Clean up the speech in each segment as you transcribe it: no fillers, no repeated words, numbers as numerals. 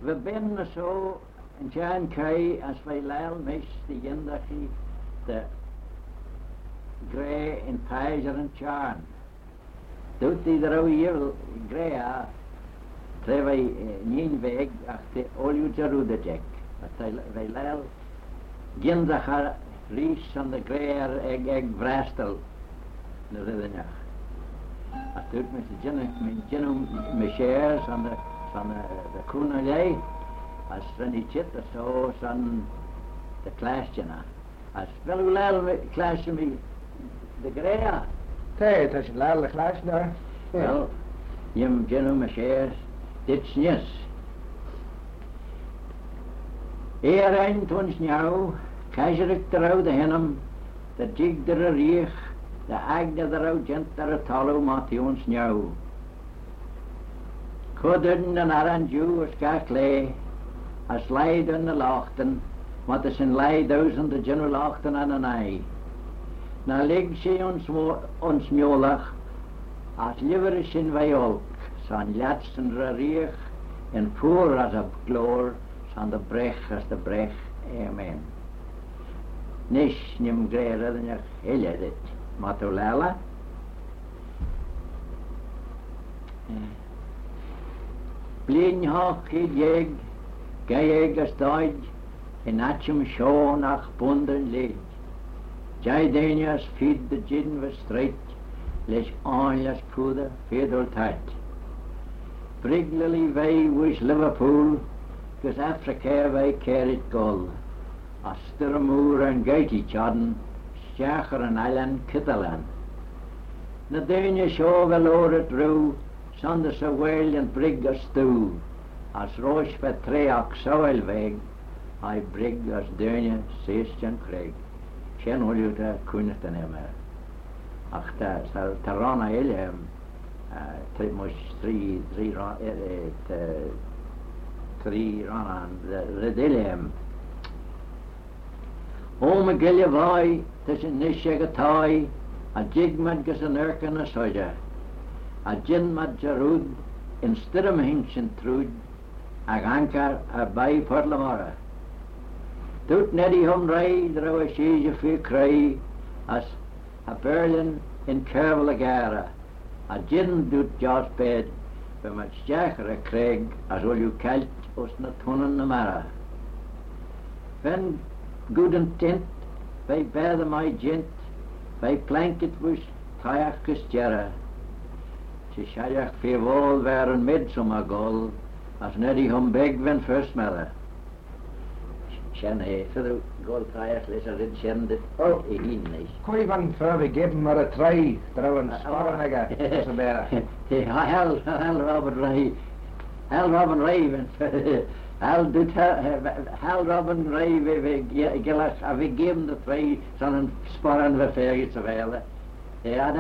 We ben zo in Jan Kai as wij leil mis die jindachi de grey in Paiser en Chan. Doet die er ook hier grey a tre wij niet weg achter olju jarudejek. Wij leil jindacha ries van de greyer eg vrastel de riddenjach. Als doet met de jinnum mechers van de koenelij, als van die chit zo van de klasjena. Als wel hoe leil klasje me de greya. Tij, dat is een leil klasje. Wel, jinnum mechers, dit snis. Een toen snjauw, keizerik trouw de hennem, de jig der riech, de agde der gent der talo mation snjauw. Kudden en aranju as kakle, as leiden de lachten, want er zijn leiduizenden general lachten aan een ei. Na lig ze ons mjolach, as liever is in wij ook, zijn laatsten riech, en voor as op gloor, zijn de brech as de brech, amen. Nish nim greer dan je hele dit, matulala. Blin hoch jeg, gejeg as doj, en atjum show nach bunden lid. Jai denias feed de gin was straight, les onjas puder fedel tight. Briglily way wish Liverpool, gus Africa way carried gold. As Sturmoor en Gaiti chadden, Schacher en Allen Kittelan. Na deunie show wel oor het roe, zonder so wel en brig as toe. As roos vet treak soil weg, hij brig as deunie seestjen kreeg. Sjen olju te kunnet en emmer. Ach, tarana elhem, moest drie ranan, redilhem. Ome gilje vai, tussen nisje tai, a jig met gus an urken a soja. A gin met jarud, in stirrum hinchen trud, ag ankar a bai porlamara. Doet neddy hum rei, dro a sheeje fi cray, as a Berlin in Kervelagara. A gin doet jas bed, but met jacher a craig, as ol you kalt os na tunnen na mara. Ven good and tent, bij beide my gent, bij planket was kajak gestjera. Ze shajak vierwol waren midsummer gol, as neddy hum beg wen first mother. Sjen he, so de gol kajak leser dit sjen dit in is. Koi van verwe geven maar a try, trouwen sparrenega, so bera. Hel Robin Raven. Hal doet Hal Robin Ray we gelas we geven de twee zo'n sporren we vergeten te velen. En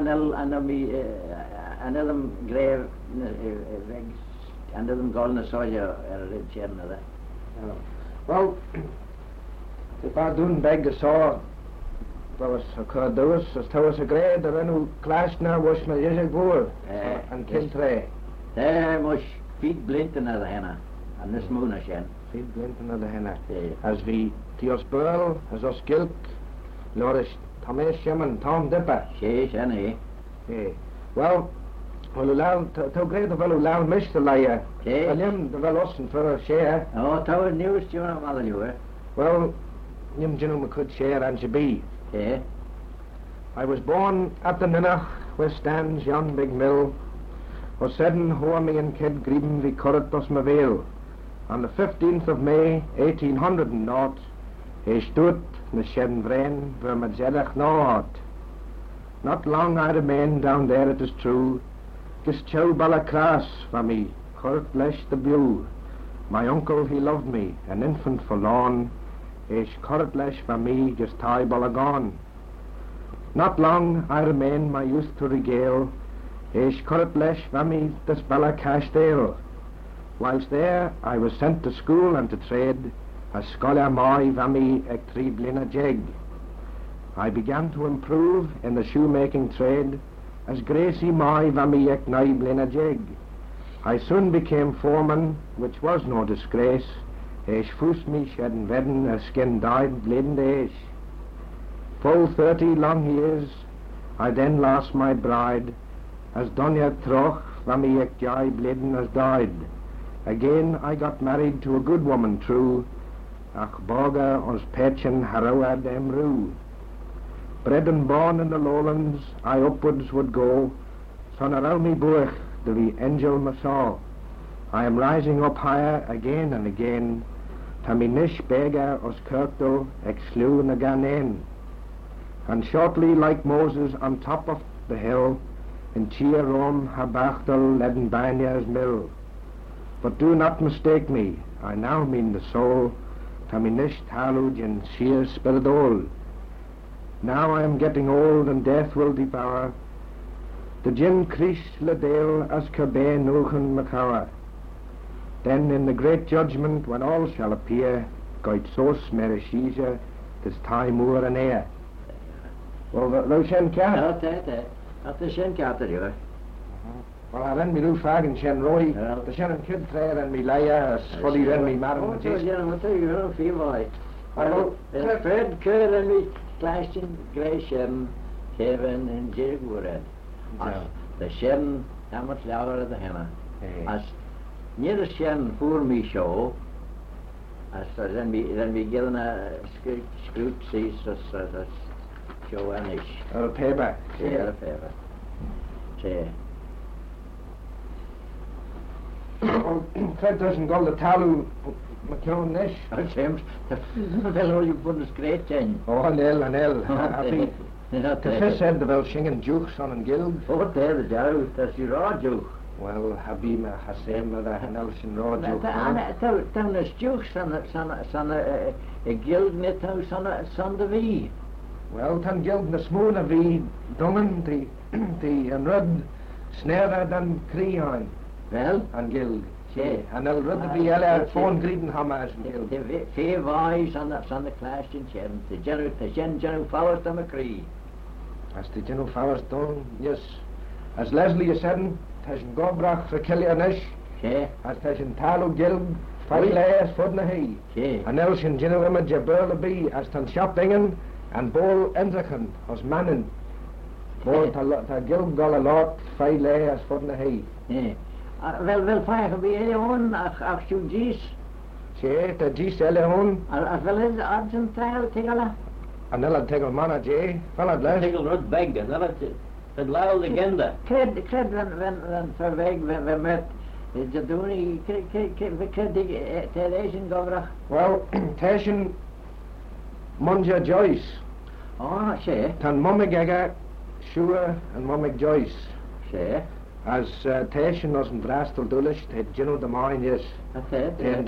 hem greef weg en hem golden soja ritchen dat. Well, if I doen beg saw, dat was occurred dus, as to was a grade dat nu clash na was me is ik voor en kind tre. Daar moest Piet Blinten naar de henna. En dat is moeder zijn. Veel glinten naar de henna. Als we Tios Burl, als ons Gilk, Loris Thomas en Tom Dipper. Sheesh en he. Well, we laat, to great of we laat mister laia. Alleen de wel lossen voor een share. Oh, to is nieuws tune of alle nieuwe. Well, nim jinu me could share and be. I was born at the Ninach, where stands yon big mill. Was sedden hoe me en kid grieben wie corret os me veel. On the 15th of May, 1800 he stood in the Shen Vrain where my zedach no Not long I remained down there, it is true. Gis chow balacras for me, corret lesh the bew. My uncle, he loved me, an infant forlorn. Ish corret lesh for me, just tie balagon. Not long I remained my youth to regale. Ish corret lesh for me, this balacashdale. Whilst there, I was sent to school and to trade, as scholar moi vami ek tri blina jeg. I began to improve in the shoemaking trade, as Gracie moi vami ek nai blina jeg. I soon became foreman, which was no disgrace. Eich fus me shedding wedden, as skin died bleeding days. Full 30 long years, I then lost my bride, as Donya Troch, from me ek jai bleeding as died. Again I got married to a good woman true, ach boga ons petchen haroa dem rue. Bred and born in the lowlands, I upwards would go, son around me buich, the wee angel me saw. I am rising up higher again and again, ta me nish bega os kirkdal ek slew na ganen. And shortly like Moses on top of the hill, in cheer Rome habachtal ledden Banya's mill. But do not mistake me, I now mean the soul, ta me nish taluj in sheer spiridol. Now I am getting old and death will devour the gin Christ ledale as Kirbe Nuchen Macawa. Then in the great judgment when all shall appear, goit sos merishisha, this time moor and air. Well, no shen cat. Dat is geen kater, joh. Well, I ren me loo fag and shen roy, the shen and kid trail and me laya, as fully ren me madam and tis. Oh, what are you going to feel like? Well, Fred Kerr and me clashed in Grey Shem, Kevin and Jig Woodhead. The Shem, how much louder the hammer. As near the Shem for me show, as then we given a screw sees as show anish. Or a payback. Yeah, a payback. Yeah. Fred doesn't go to Talu McKeown Nish. Oh, James, the fellow you put is great thing. Oh, an el. I think the fish said the bell shingen jukes on and guild. Oh, there the jow, that's your raw juke. Well, Habima Hasem with a Nelson raw juke. Down the jukes on a guild net house on the V. Well, tan guild na smoon a V, dungan the rud snare than Creon. Well, and guild. Yeah. And they'll rud the V ella phone greeting hamas and guild. The fair voice on the clash in Shem, the general flowers to McCree. As the general flowers done, yes. As Leslie is said, Tashin Gobrach for Killianish. Yeah. As Tashin Talu Guild, Filas Fudnahi. Yeah. And Elshin General Image Burleby as Tan Shoppingen and Bol Enzachen as Mannen. Bol Ta Guild Gola Lot, Filas Fudnahi. Yeah. Wel fire be anyone ach you G's. Che, ta G's elehon. As well as Argent trial Tigala. And they'll take a man a J. Well, I'd like. Tegel rot beg, and that is the loud agenda. Cred when for weg we met. Je doen kred Asian Govrach. Well, Tashin Munja Joyce. Oh, she. Tan Mummigega, Shua and Mummig Joyce. She. As Tashin wasn't Brastel Dullish, they Gino de Mine, yes. That's it. Ten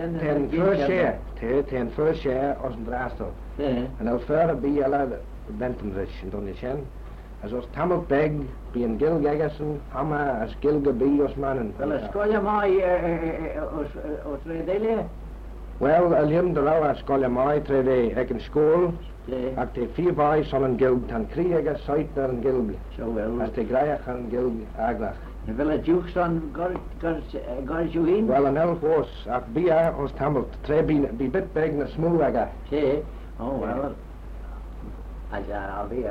first share wasn't Brastel. Yeah. And I'll further be a lad Bentonrich and Dunishen. As was Tamil Beg, being Gil Gegerson, Hama as Gil Gabi os Mannen. Well, a skoja mai os redelia. Well, I'll him the row as Skoja Mai trede ek in school. Yeah. At the 4 boys on Gil tan Kriega Saiter and Gil. So well. As the Graiach and Gil Aglach. The villa jukes on got you in. Well, an elf was at Bia os Tamil tre be bit beg na smooth aga. Yeah. Oh well. I'll be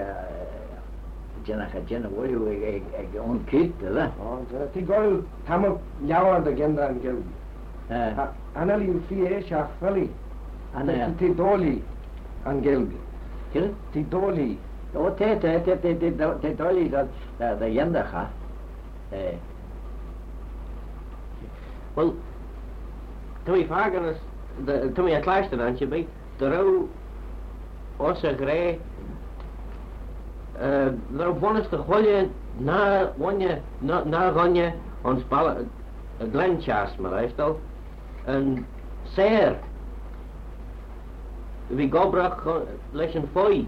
Jenna will you own kid, eh? Oh, the girl Tamil Yawar again and Gil. Anel you fie shach felly. And Tidoli and Gil. Kill? Tidoli. Oh, te dolly the yendacha. Well, to me fagen is to me at last dan je bij de row osse grey er bonus de golje na wonje na gonje ons bal glenchas maar meestal en zeer wie gobrach lessen foi.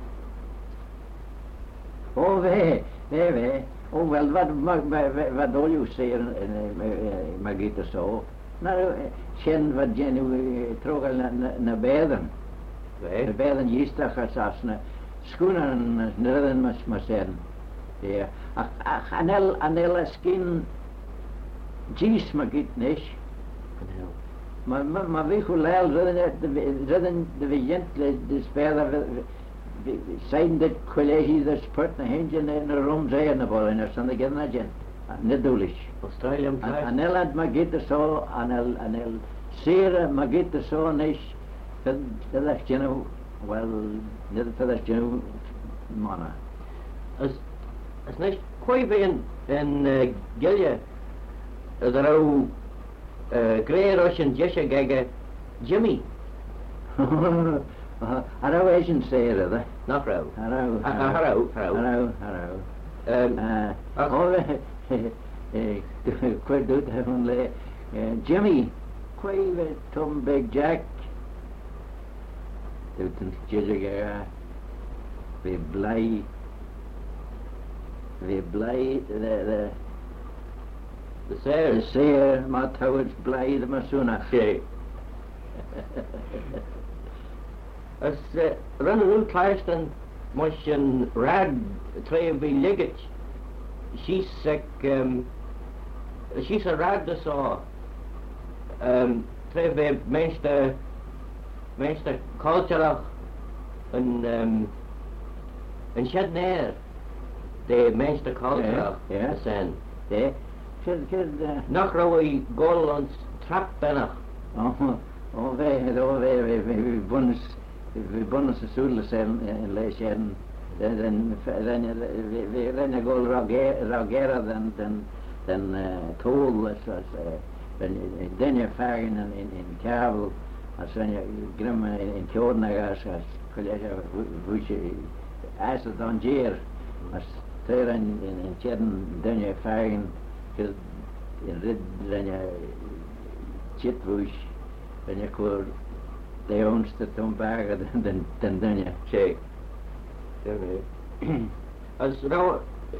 Oh, we. Oh, wel, wat doe je zeggen, Margita zo? Nou, schen wat je nu terug naar beden. De beden jistag als schoenen nerden maar zeggen. Ja, anel skin Jeez ma git nicht. Ma vi hulal redden de vigentle de spela zijn dit college de sport na hingen in de room zijn na bol en san de gedna gen. Nedulish. Australian Anel ma git so anel zeer ma git so nicht. Dat genu wel net dat genu mana. As nicht koi en gelje daarou Grey Russian Jesha Gaga Jimmy. Harrow Asian say it, Not Row. Harrow. Quite do that Jimmy, quite Tom Big Jack. Dutton Jesha we blay the Sayer, my towards blade, the Masuna. As run a little class and much and rad tray of liggage. She's sick, she's a rad the saw. Tray of Meister culture and Shednair, the Meister culture, yeah. Sen. Yeah. Nach Rawi Gollands trap benach. We bonus de soedels in lezen. Dan we gol ragera dan tool as dan je varen in kabel als when je grim in Tjornagas as collega wuche as dan jeer as ter in Tjern dan je varen in red dan je chitwush dan je koor de onste tombaga dan je Check. As nou,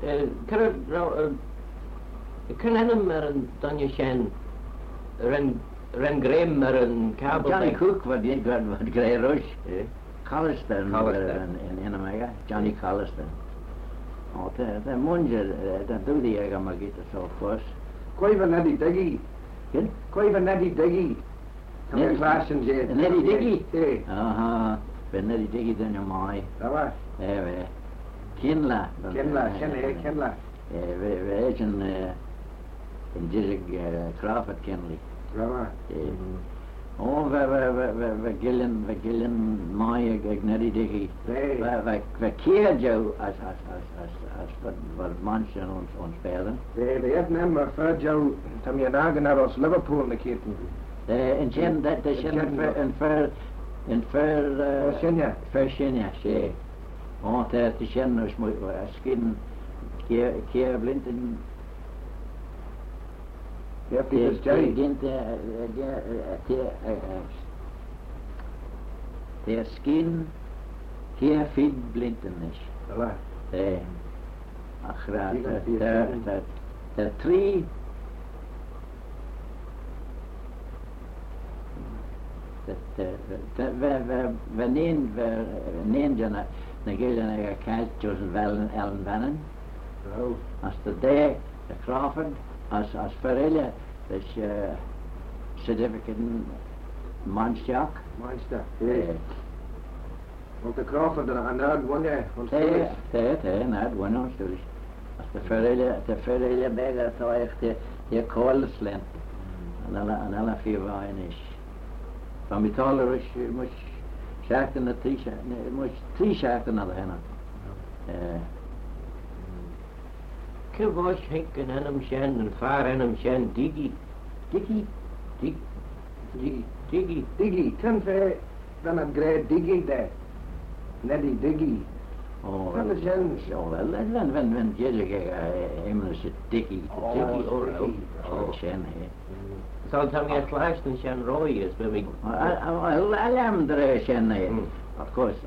kan hem maar een Danje Shen, ren Graham maar een kabel. Johnny Cook wat Grey Rush, Colliston in Omega, Johnny Colliston. Oh, de monje, dat doe die eigen maar giet zo vast. Koi van Neddy Diggy. Ken? Koi van Neddy Diggy. Neddy Diggy? Aha, ben Neddy Diggy dan je mooi. Dat was. Kenla. Kenla. We zijn in deze Crawford Kenley. Dat was. Oh, we gillen mooi Neddy Diggy. We keer jou als wat mensen ons spelen. De eerste nummer voor jou, tam je nagen naar ons Liverpool de keten. En Jen, dat is en voor Virginia, zie. Oh, dat is Jen, dus moet skin keer blinden. Je hebt die begint der skin keer feed blinden is. Voilà. Ach, dat tree. We nemen je naar een kijk tussen Wellen en Ellenbannen. Als de Crawford, als Verrelle, dus certificate Manstjak. Want de Crawford aan de wonen van na het wonen studies. Als de Verrelle bij dat echt je koolslen. En alle vier waren is. Van metaller is moest schachten naar drie schachten naar de henne. Ke was hinken en hem shen en vaar en hem shen Diggy. Ten ver dan het great Diggy daar. Neddy Diggy. Oh, Van de Jen. zo wel. Wenn je iemand zit Diggy. Oh, shen he. Zal tam je klasten shen Roy is bij mij. Alarm er shen he. Of course,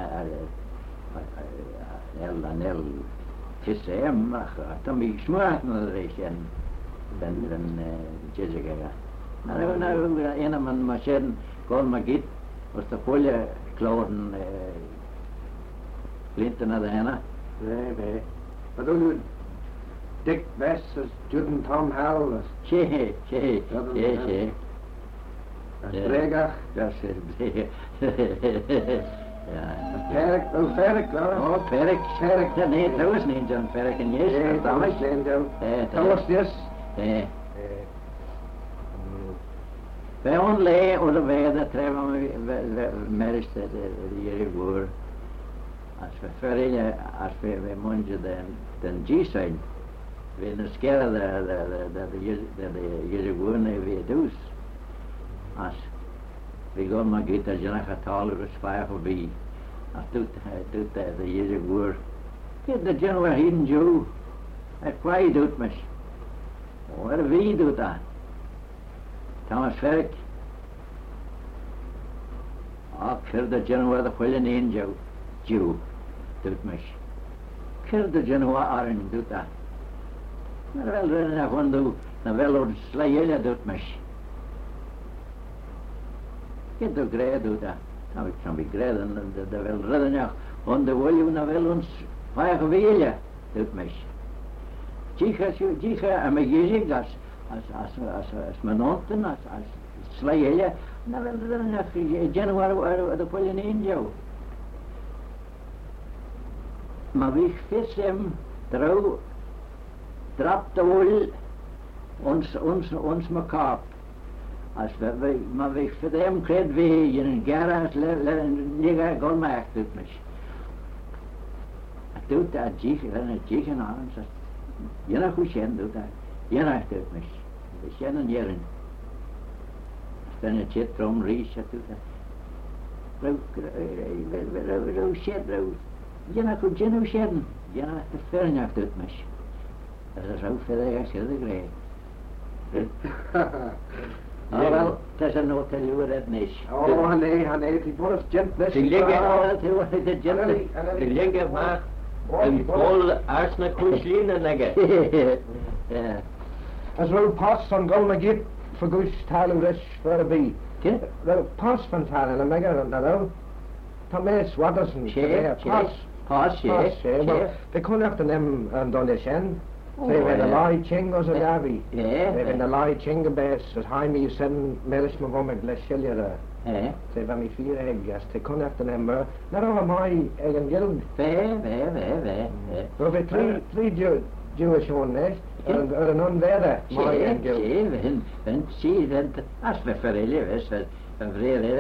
El kisse maar dan ben ik smaak naar de shen. Dan Jessica. Nou, een man machine kon maar git. Was de folie kloden linten naar de henne. Nee. Wat doen we? Dick Bess, as Jordan Tom Hall, as Che. as Bregach, Dat is Bregach. Ja. Perk, Ferrick, Oh, Perk. Nee, dat was niet zo'n Perk en yes. Yeah, dat was. Tell us this. Bij ons lee, oder wij dat treffen we merkt de hier voor. Als we verreden, als we moeten den G zijn, we de skere de hier voor ne we dus. Als we gaan maar giet dat je nog het al over sfeer voorbij. Als doet de hier voor. Get de general hidden Joe. Het kwaai doet mis. Wat wie doet dat? Thomas Ferrick. Kir de general de William Angel. Jew. Doet mis. Kir de general Aaron doet dat. Maar wel redden van doe. Dan wel op slijele doet mis. Get de grij doet dat. Nou, ik kan be grij de wel redden ja. Want de William dan wel ons vijf wielen doet mis. Jicha, en me gezegd als menonten, als slijele, dan wel redden ja. Januari de William Angel. Maar wie vis hem trouw trapt de wol ons mekaap. Als maar wie voor hem krijgt we een gara liggen golmaakt doet mis. Doet dat jichen aan, zegt je nog goed zien doet dat, je nog doet mis. We zien en jaren. Als dan het zit erom reis, doet dat. Rauw shit, rauw. Je nog goed zien, je nog de vernacht doet mis. Dat is zo verder als je de grij. Ah, wel, het is een hotel hoe dat niet. Oh, nee, die wordt gent best. Die liggen maar een vol arsene kuslinen liggen. Ja. As wel pas van Golma Git, vergust halen resch voor een bij. Wel pas van talen, en mega dan wel. Thomas Watterson, Pas, ja. We kunnen echt een donation. Ze werden laai chingos en davi. Ja. Ze werden laai chingebes, als hij me zijn merisch me om een glacier. Ze van mij 4 eggs, ze kunnen echt een maar over mij eigen geld. We hebben 3 Jewish one nest, er een onwerde mij eigen geld. Als we verreden is, we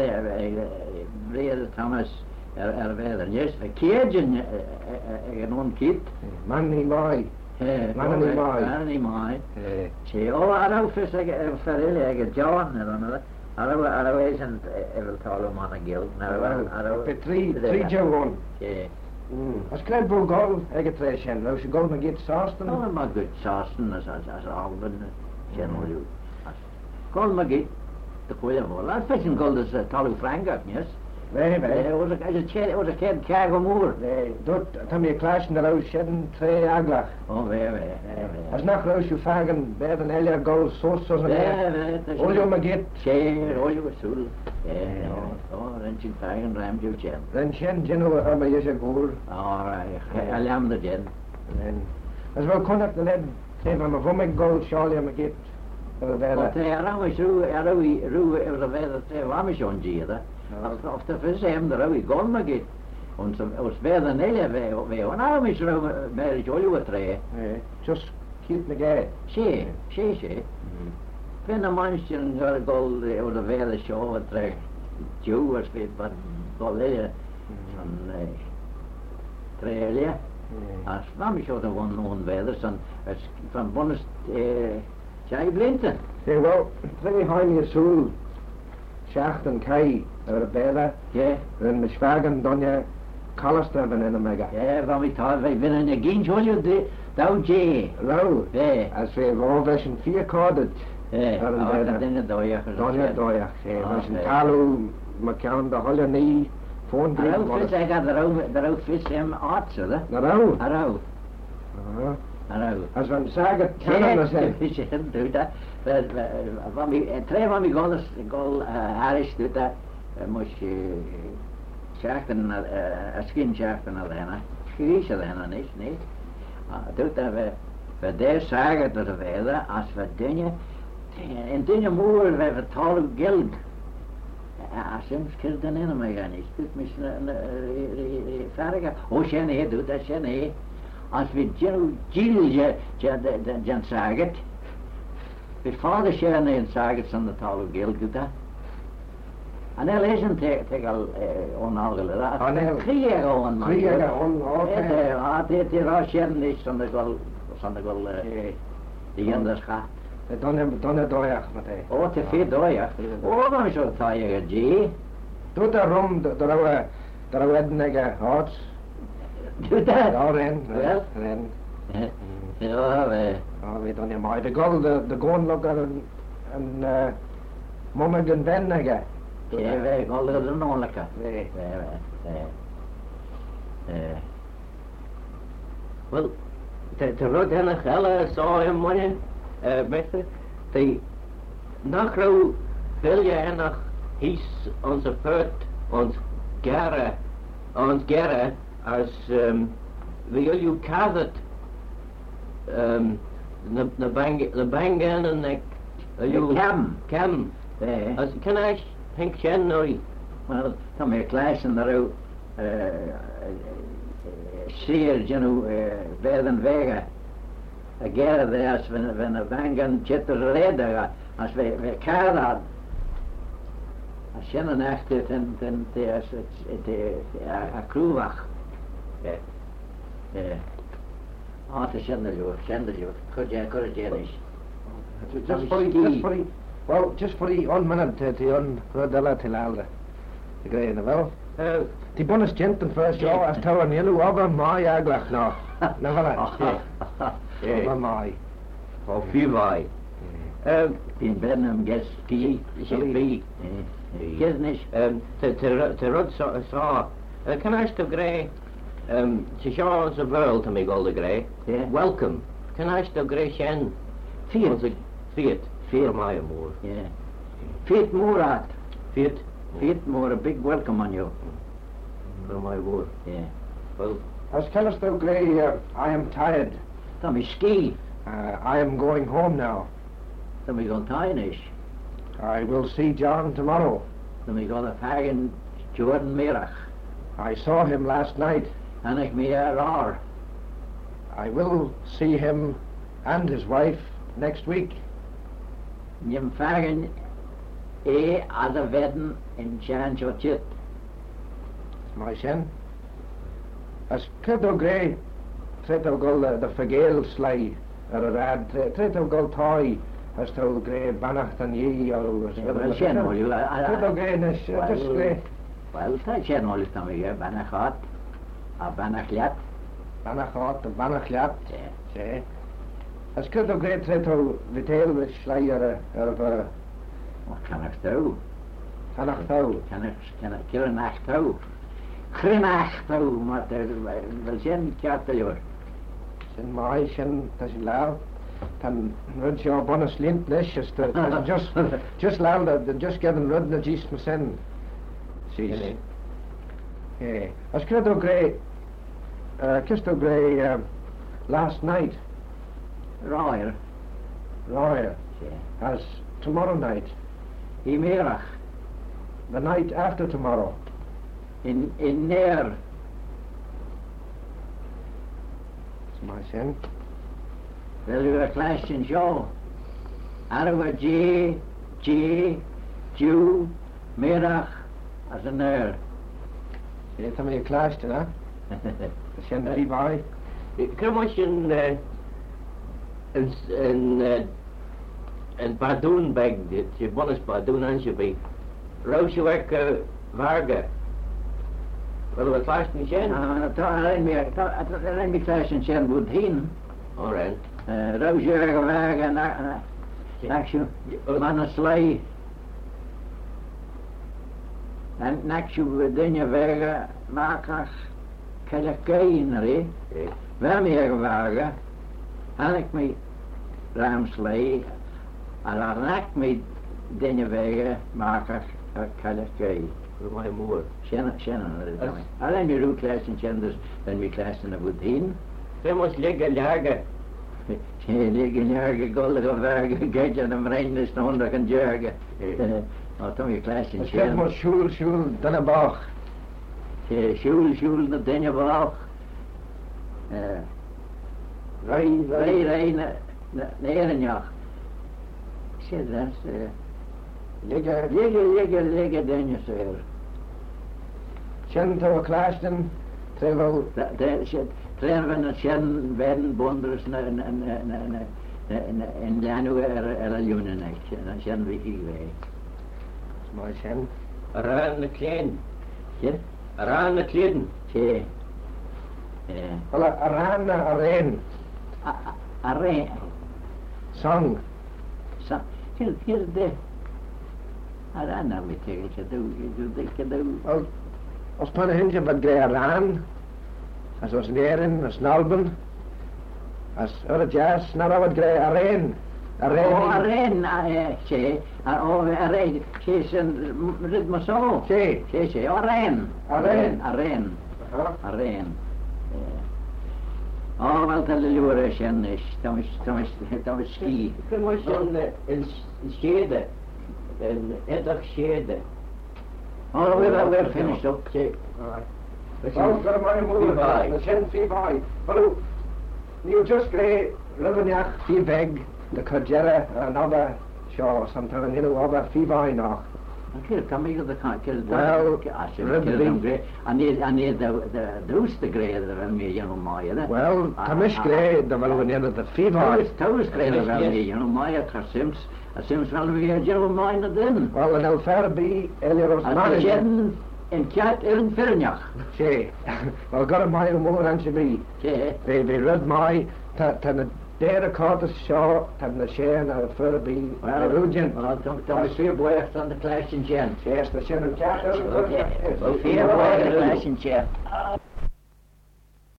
vrede Thomas werden juist verkeerden een onkiet. Man niet mij. Man niet mij. Zie, arau vis verreden eigen John en arau is een eventueel man een geld. Op 3 Jew one. Als krijg je gol, eigen 3 cent. Als je gol maar get sausten. Oh, maar goed sausten als alben general. Gol maar get. De goede vol. Laat vissen gol is talu frank up, yes. Nee. Was een kijk omhoor. Nee, dat heb je klaas in de roos zitten 2 aglag. Oh, nee. Als nog roos je vragen, bij een hele gol zoals zo'n Nee. Olje maar get. Olje was zoel. Rentje vragen, ruim je chen. Dan chen genoeg maar je zegt hoor. Alarm de chen. Als we kunnen de led, zijn van mijn vommig gol, zal je maar get. Want arau is roe de weather te warm is on gieren. Of de vis hem de roe gol maar get. Ons weather nele we arau is roe meer jolly wat tre. Just keep me gay. She. Wenn een mannetje een gol over de weather show wat tre. Joe was weer wat golle van Australia. Als nam ik de one weather van bonus jij blinten. Zeg wel, twee heimje zoel. Schacht en kai, er bellen. Ja. En mijn zwagen dan je kallestraven in de mega. Ja, van wie taal wij winnen een geen zo'n douw je. Lauw. Ja. Als we wel een 4 kaarten. Ja. Dat in het dooier. Dooier. We zijn talu, maar kan de holle niet. Voor Arau vis, hij gaat arau vis hem artsen, hè? Arau. Als we zeggen, kennen we zijn. Doe dat. Twee van mijn goal Harris doet dat. Moest je schachten, skin schachten alleen. Schiezen alleen niet, nee. Doet dat we Voor deze zagen er wel, als we dingen, in dingen moeren we vertalen geld. Soms kun je dan in mij gaan, is het misschien verder. Oh, nee, doe dat, nee. Als we Jill jan zagen, we vader scheren in zagen zonder taal geld gedaan. En hij lezen tegen onalgelijk. Hij krieger on. Krieger on, oké. Het rascheren is zonder wel die jenders gaat. Dan het doorjacht met hij. Oh, te veel doorjacht. Oh, dan is het taaier, G. Doe daarom, daar werden ik hard. Doe dat? Ja, ren. Ja, we doen niet maar. De goal, de goonlokker en momenten wennen. Ja, wij gaan er nog lekker. Nee. Wel, de rot en de gelle zou hem worden, meester, die nachro wil je en nog hies onze voet, ons gerre, als wil je kazet, de bangen en de kem, als kan ik Henk Chen nooit. Wel, dan meer kleisen daar ook zeer werden wegen. Gerre als we een bangen chitter reden, als we kaart hadden. Als je een echte ten de kroewag. Ah, te zenderjoor. Goed jij niet. Just for the 1 minute, the rodella till alder. The grey in the well. The bonus genten first, ja, as tower yellow over my aglach no. No, over my. Of wie wij. In Benham gets ski, Wie. Gisnish. Te rot saw. Can I still grey? Ze show onze world to me golden grey. Welcome. Can I still grey Shen? Fiat. Fear my more. Yeah. Fiat more. Fiat more. A big welcome on you. For my war. Yeah. Well, as Callisto Grey, I am tired. Tommy ski. I am going home now. Tommy go Tynish. I will see John tomorrow. Tommy go the Fagan Jordan Mirach. I saw him last night. And ik me rar. I will see him and his wife next week. Jim Fagan as a wedden in Jan Chit. My son. As Credo Grey, Treto Gull the Fagale Sly, or a rad, Treto Gull Toy, as to Grey Banach and ye, or well, Shen, will you? Treto Grey, just Grey. Well, Shen, will you tell me, Banach hot, a Banach Lat? Banach hot, a Banach Lat, yeah. As Credo Grey, Treto Vital Sly, or what can I do? Can I kill an achtou? Grinachtou, maar wel zijn karteljoor. Zijn mij zijn dat is lauw. Dan rud je op een slint lesjes. Just lauw dat just get een rud dat je me zijn. Zie. Yeah. As Credo Grey, last night. Royer. Yeah. As tomorrow night. Imerach. The night after tomorrow. In neer. That's my sin. Wil u een klasje zo? Arwe Jew, middag, als een neer. Je hebt hem in je klasje, hè? Dat zijn er niet bij. Kom als je een badoen bag dit, je bonus badoen aan je bij. Roosje werken wagen. Wel wat klaar niet zijn? Alleen mijn klasje zijn goed heen. Alright. Roosje werken wagen, nachtje, mannen slee. En nachtje dingen werken, makers, kelekijnen, wel meer wagen. En ik me raamslee. En dan nacht me dingen werken, makers, kelekijnen. Voor mijn moeder. Shannon, alleen die roetklasje en dan mijn klasje naar goed heen. Ze moest liggen lagen. Liggen jörgen gullige vergen, geitje de vreemde stonden kan jörgen. Toen je klasje Het gaat maar schul, dan een bach. Schul, dat den je bach. Rij, neerenjag. Ik zeg dat, liggen den je zeer. Schen to klasten, trevel. Trainen we een schen werden bonders en januari er joenen echt. Dan schen we hier weg. Maar schen. Ruine klein. Ja? Ruine kleden. Ja. Alle areen. Areen. Sang. Hier de. Areen heb ik tegen je doe. Als pan hintje wat grij araan. Als was neren, als nalben. Als het jas, nou wat grij areen. Areen, areen. Ze is een ritme zo. Ze, areen. Wel te luren zijn is, dan is ski. Ik moest een schede. Een eddag schede. We're finished up. Oh, for my moeder, the schen Fibai. Hallo. You just grey, Rivenjach, Fibeg, the Kajera, another show, sometimes you know, other Fibai noch. Kill come the can't kill Well, I need the rooster grey that me, you know, my. Well, Tamish grey, the well when the Fibai. Toast grey that me, you know, my, Sims wel weer General Mine then. Well, and El Ferby, Elios Manager. In Kat in Firnjach. Say, well, got a mile more than she be. They read my, ten a dare caught the shaw, ten the share, and a Ferby, well, Rugen. Well, don't see a boy on the clash in Jen. Yes, the Shannon Cat. Okay. Well, fear boy on the clash in Jen.